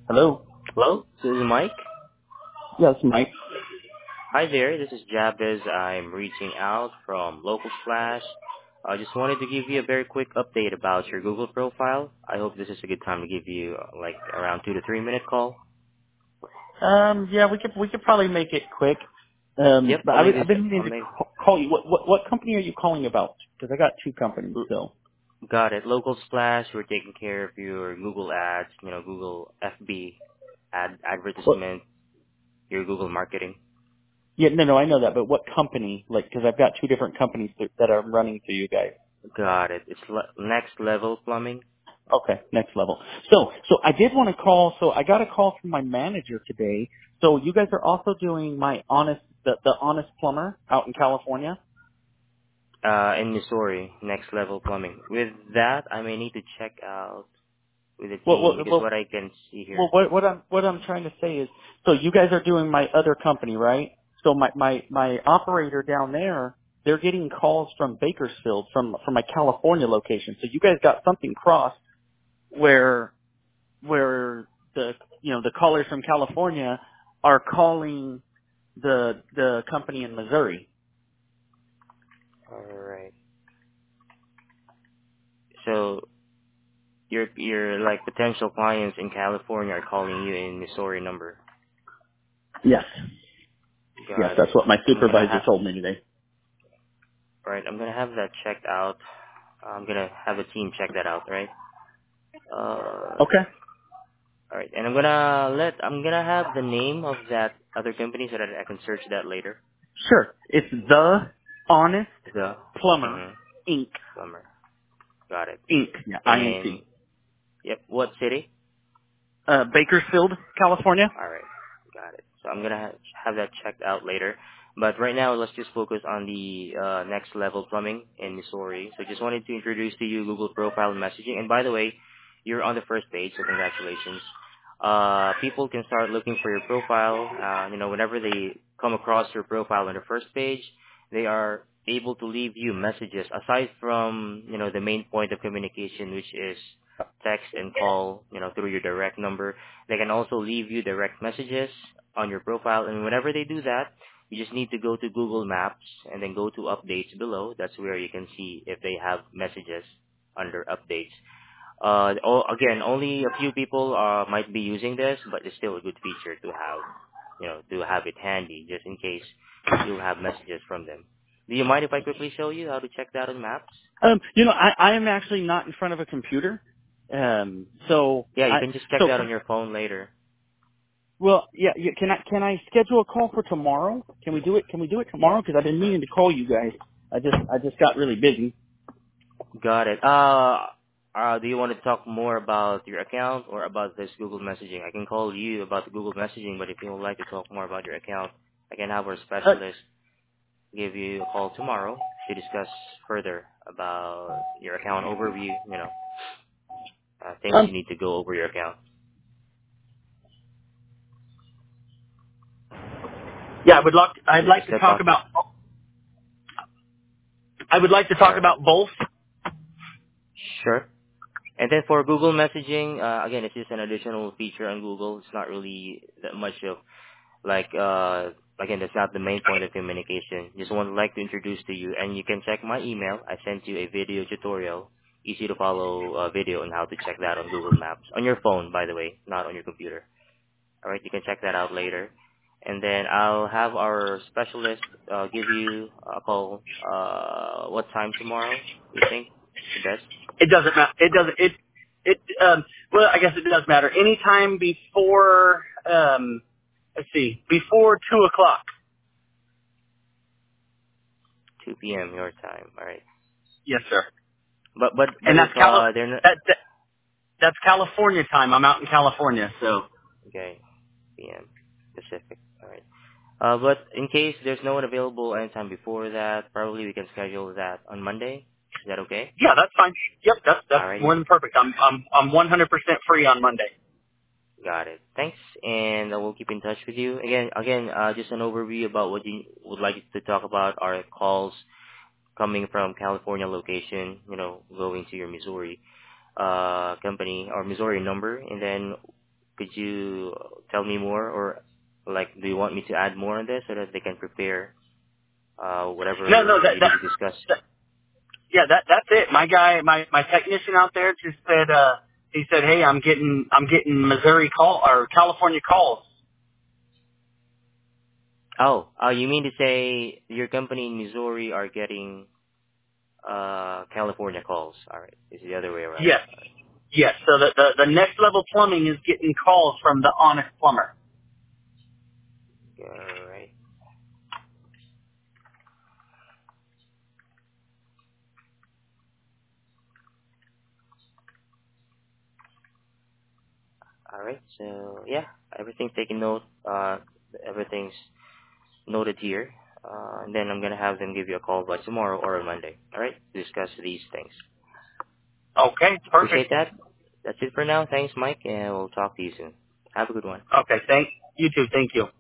Hello? Hello, this is Mike. Yes, Mike. Hi there, this is Jabez. I'm reaching out from Local Flash. I just wanted to give you a very quick update about your Google profile. I hope this is a good time to give you like around 2 to 3 minute call. Yeah, we could probably make it quick. Yep, But I'll make I've this. been meaning I'll to make call you. What company are you calling about? Because I got two companies still. got it. Local Splash. We're taking care of your Google ads. Google FB What? advertisement. Your Google marketing. Yeah, no, I know that. But what company? Like, because I've got two different companies that are running through you guys. Got it. It's Next Level Plumbing. Okay, next level. So I did want to call. So I got a call from my manager today. So you guys are also doing the honest plumber out in California. In Missouri, Next Level Plumbing. With that, I may need to check out with the Well, team well, because well, what I can see Well, here. what I'm trying to say is, so you guys are doing my other company, right? So my operator down there, they're getting calls from Bakersfield from my California location. So you guys got something crossed where the callers from California are calling the company in Missouri. All right. So your like potential clients in California are calling you in Missouri number. Yes. Yes, Got that's it. what my I'm gonna supervisor have told me today. right. I'm gonna have that checked out. I'm gonna have a team check that out. Right. Okay. All right. And I'm gonna have the name of that other company so that I can search that later. Sure. It's the Honest The Plumber mm-hmm, Inc. plumber. Got it. Inc. Yeah, And INC. yep. What city? Bakersfield, California. All right. Got it. So I'm gonna have that checked out later. But right now, let's just focus on the next level plumbing in Missouri. So just wanted to introduce to you Google profile messaging. And by the way, you're on the first page, so congratulations. People can start looking for your profile. Whenever they come across your profile on the first page, they are able to leave you messages aside from the main point of communication, which is text and call through your direct number. They can also leave you direct messages on your profile, and whenever they do that, you just need to go to Google Maps and then go to updates below. That's where you can see if they have messages under updates. Again, only a few people might be using this, but it's still a good feature to have, to have it handy just in case you'll have messages from them. Do you mind if I quickly show you how to check that on Maps? I am actually not in front of a computer. So Yeah, you can just check that on your phone later. yeah. Can I schedule a call for tomorrow? Can we do it? Can we do it tomorrow? Because I've been meaning to call you guys. I just got really busy. Got it. Do you want to talk more about your account or about this Google messaging? I can call you about the Google messaging, but if you would like to talk more about your account, I can have our Uh, specialist give you a call tomorrow to discuss further about your account overview, things um, you need to go over your account. yeah, I'd Is like to that talk possible? about. I would like to All talk right. about both. Sure. And then for Google messaging, again, it's just an additional feature on Google. It's not really that much of like again, that's not the main point of communication. Just want to like to introduce to you, and you can check my email. I sent you a video tutorial, easy to follow video on how to check that on Google Maps on your phone, by the way, not on your computer. All right, you can check that out later, and then I'll have our specialist give you a call. What time tomorrow? You think the best? It doesn't matter. It doesn't. It. Well, I guess it does matter. Anytime before. Let's see. Before 2 o'clock. 2 p.m. your time. All right, Yes, sir. but And if they're not that's California time. I'm out in California, so. okay, p.m. Pacific. All right. But in case there's no one available anytime before that, probably we can schedule that on Monday. Is that okay? Yeah, that's fine. Yep, that's Alrighty. more than perfect. I'm 100% free on Monday. Got it. Thanks, and we'll keep in touch with you. Again, just an overview about what you would like to talk about are calls coming from California location, going to your Missouri company or Missouri number, and then Could you tell me more, or like, do you want me to add more on this so that they can prepare whatever No, needed to discuss? yeah, that's it. My guy, my technician out there just said, he said, hey, I'm getting Missouri call or California calls. Oh, you mean to say your company in Missouri are getting California calls? All right, it's the other way around. Yes, yes. So the next level plumbing is getting calls from the honest plumber. All right. All right. So yeah, everything's taken note. Everything's noted here. And then I'm gonna have them give you a call by tomorrow or on Monday. All right, to discuss these things. Okay, Appreciate perfect. that. That's it for now. Thanks, Mike, and we'll talk to you soon. Have a good one. Okay, you too. Thank you.